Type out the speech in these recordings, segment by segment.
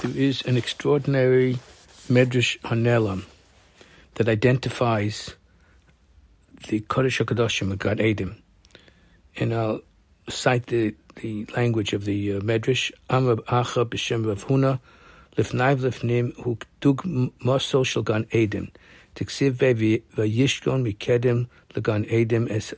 there is an extraordinary Medrash Hanelam that identifies the Kodesh HaKadoshim of Gan Eden. And I'll cite the language of the Medrash. Amar Acha b'shem Rav Huna lifnai v'lifnim hu dug mosol shel Gan Eden tiksiv v'yishkon mikedem legan Eden es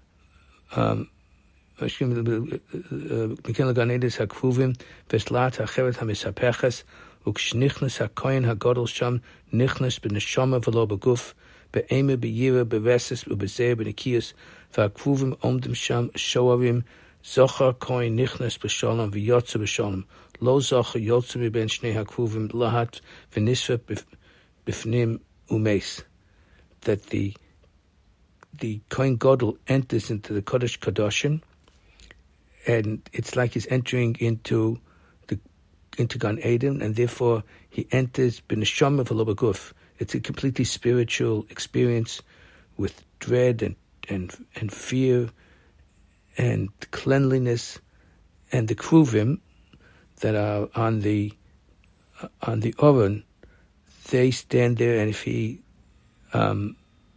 miken legan Eden es hakruvim v'slat hacheret hamisapechas ukshnichnes hakoyin hagodol sham nichnes b'neshama v'lo b'guf be'eme b'yira b'reses u'b'zeh b'nikiyas v'hakruvim omdim sham shoarim zochar koyin nichnes b'shalom v'yotze b'shalom lo zochar yotze miben shnei hakruvim lahat v'nisva b'fnim umeis. That the Kohen Gadol enters into the Kodesh Kadoshim, and it's like he's entering into Gan Eden, and therefore he enters b'neshama v'lo b'guf. It's a completely spiritual experience with dread and fear and cleanliness, and the kruvim that are on the oven, they stand there, and if he and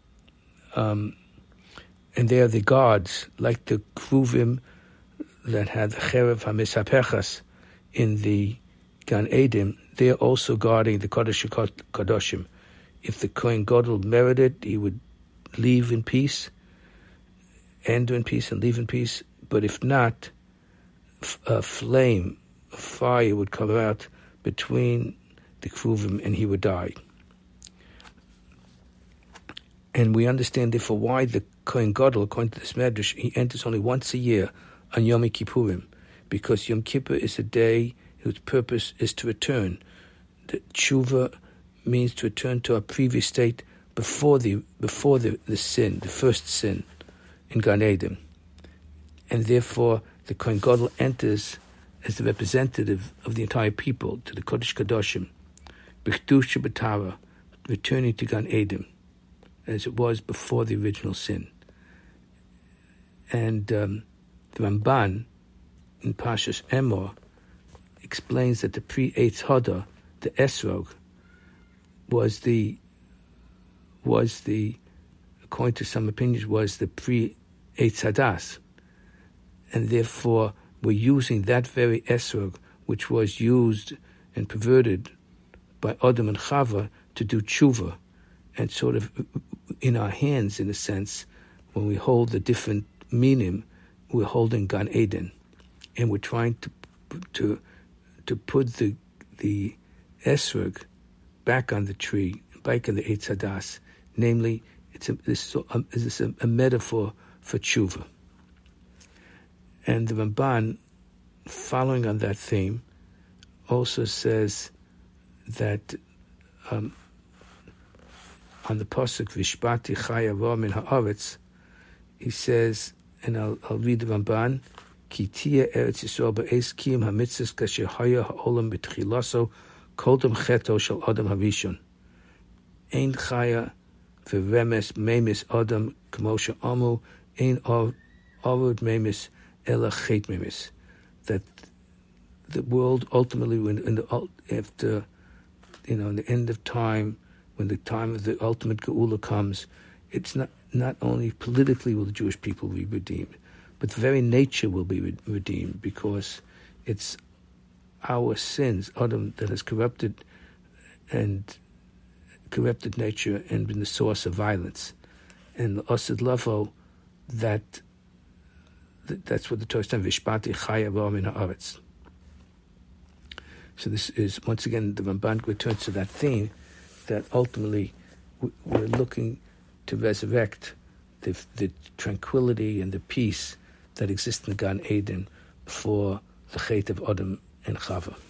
they are the guards, like the kruvim that had the cherev hamisapechas in the Gan Eden. They are also guarding the Kodesh Kadoshim. If the Kohen Gadol merited, he would leave in peace, enter in peace, and leave in peace. But if not, a flame, a fire would come out between the kruvim, and he would die. And we understand therefore why the Kohen Gadol, according to this Medrash, he enters only once a year on Yom Kippurim, because Yom Kippur is a day whose purpose is to return. The tshuva means to return to our previous state before the sin, the first sin in Gan Eden. And therefore the Kohen Gadol enters as the representative of the entire people to the Kodesh Kadoshim, B'Kedusha B'Tara, returning to Gan Eden as it was before the original sin. And the Ramban in Parshas Emor explains that the pre-Eitz Hada, the Esrog, was the according to some opinions, was the pre-Eitz Hadas, and therefore we're using that very Esrog, which was used and perverted by Adam and Chava, to do tshuva, and sort of in our hands, in a sense, when we hold the different minim, we're holding Gan Eden, and we're trying to put the esrog back on the tree, back in the Eitz Hadas. Namely, this is a metaphor for tshuva. And the Ramban, following on that theme, also says that on the pasuk Vishpati Chaya Ra Min Haaretz, he says, and I'll read the Ramban, Ki tia Eretz Yisrael be'ez kiyum hamitzvos kasher haya ha'olam b'tchilaso kodem cheto shel Adam harishon. Ein chaya v'remes memis Adam k'mo she'amu ein avod memis ela chet memis. That the world ultimately, in the end of time, when the time of the ultimate geula comes, it's not only politically will the Jewish people be redeemed, but the very nature will be redeemed, because it's our sins, Adam, that has corrupted nature and been the source of violence. And the Osed Lavo, that's what the Torah says, Vishpati Chaya Ra Min Haaretz. So this is, once again, the Ramban returns to that theme, that ultimately we're looking to resurrect the tranquility and the peace that exists in Gan Eden for the Chet of Adam and Chava.